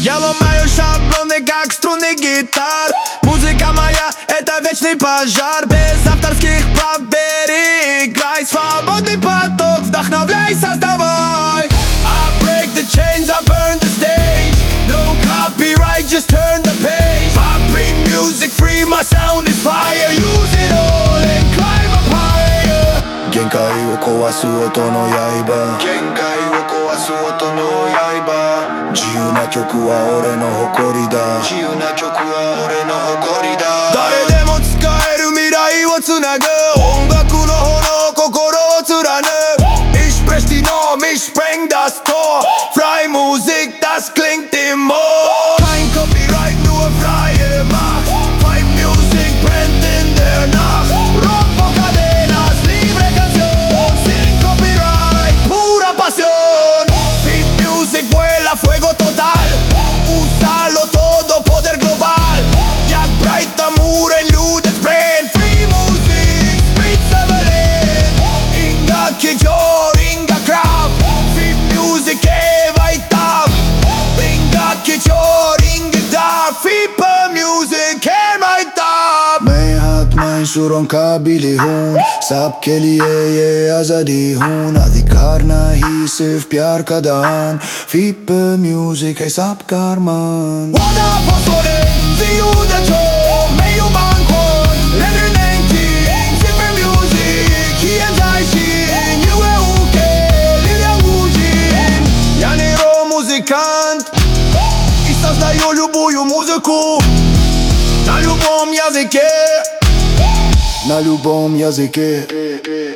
Тело мое шаблоны, как струны гитар. Музыка моя — это вечный пожар. Без авторских прав бери, играй. Свободный поток, вдохновляй, создавай. I break the chains, I burn the stage. No copyright, just turn the page. I bring music free, my sound is fire. Use it all and climb up higher. 限界を壊す音の刃、 限界を壊す音の刃。 自由な曲は俺の誇りだ。 自由な曲は俺の誇りだ。誰でも使える未来をつなぐ。音楽の炎、心を貫く。Ich sprech die Norm, ich spreng das Tor. Freie Musik, das klingt im Ohr. Kein Copyright, nur freie Macht. Fight Music brennt in der Nacht. Rock por cadenas, libre canción. Sin copyright, pura pasión. Fit Music vuela fuego total. Úsalo todo, poder global. Jack Bright, Amur, en ljudet brenn. Free Music, spritta Berlin. Inga Kijor, inga krav. Fit Music är vajtav. Inga Kijor, inga dar. Fit Music är vajtav. मैं हाथ में सुरों का बिली हूँ, सबके लिए ये आज़ादी हूँ। अधिकार नहीं सिर्फ प्यार का दान, फिप म्यूजिक है सबका अरमान। Våra apostlar, vi gjorde två. Mig och Bangkok, lever in enking. Super Music, Hien Taishin. You är okej, Lilian Gujin. Ja nie ro muzykant I создаю любую музыку на любом языке. На любом языке.